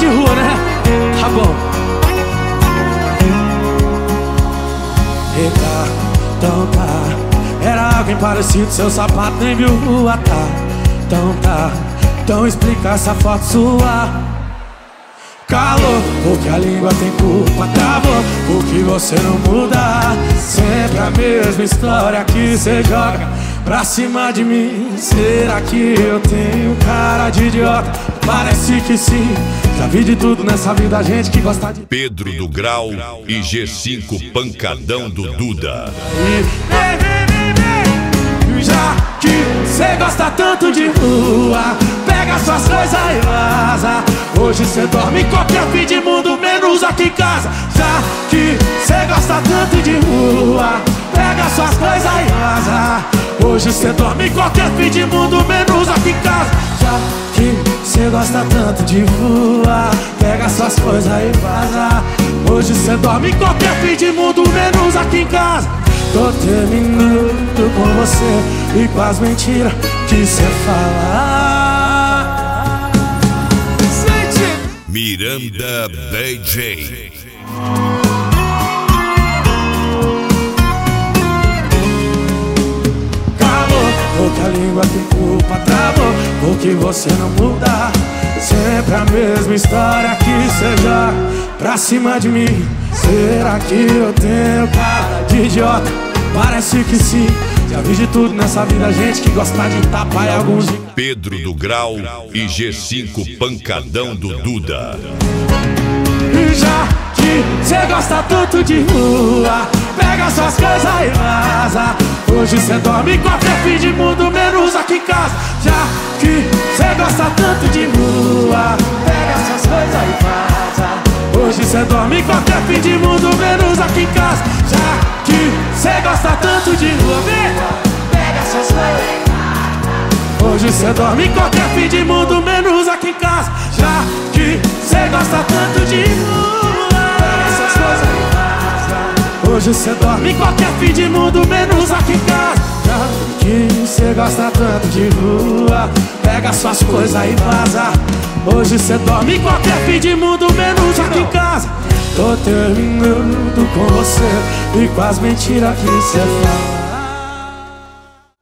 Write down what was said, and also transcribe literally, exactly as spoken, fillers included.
de rua, né? Tá bom. Eita, então tá. Era alguém parecido, seu sapato nem viu rua, tá? Então tá, então explica essa foto sua. Calor, porque a língua tem culpa, travou, porque você não muda. Sempre a mesma história que cê joga pra cima de mim. Será que eu tenho cara de idiota? Parece que sim. Já vi de tudo nessa vida, gente que gosta de Pedro do Grau e G cinco Pancadão do Duda. Vem, vem, vem, vem. Já que cê gosta tanto de rua, pega suas coisas e vaza. Hoje cê dorme em qualquer fim de mundo, menos aqui em casa. Já que cê gosta tanto de rua, pega suas coisas e vaza. Hoje cê dorme em qualquer fim de mundo, menos aqui em casa. Já que cê gosta tanto de rua, pega suas coisas e vaza. Hoje cê dorme em qualquer fim de mundo, menos aqui em casa. Tô terminando com você e com as mentiras que cê fala. Miranda B J. Calor, porque a língua tem culpa, travou, porque você não muda. Sempre a mesma história que cê joga pra cima de mim. Será que eu tenho cara de idiota? Parece que sim. Já vi de tudo nessa vida, gente que gosta de tapar e alguns de... Pedro do Grau e G cinco Pancadão do Duda. Já que cê gosta tanto de rua, pega suas coisas e vaza. Hoje cê dorme em qualquer fim de mundo, menos aqui em casa. Já que cê gosta tanto de rua, pega suas coisas e vaza. Hoje cê dorme em qualquer fim de mundo, menos aqui em casa. Já que cê gosta tanto de rua, vem, pega suas coisas e vaza. Hoje cê dorme em qualquer fim de mundo, menos aqui em casa. Já que cê gosta tanto de rua, pega suas coisas e vaza. Hoje cê dorme em qualquer fim de mundo, menos aqui em casa. Já que cê gosta tanto de rua, pega suas coisas e vaza. Hoje cê dorme em qualquer fim de mundo, menos aqui em casa. Tô terminando com você e com as mentiras que cê fala.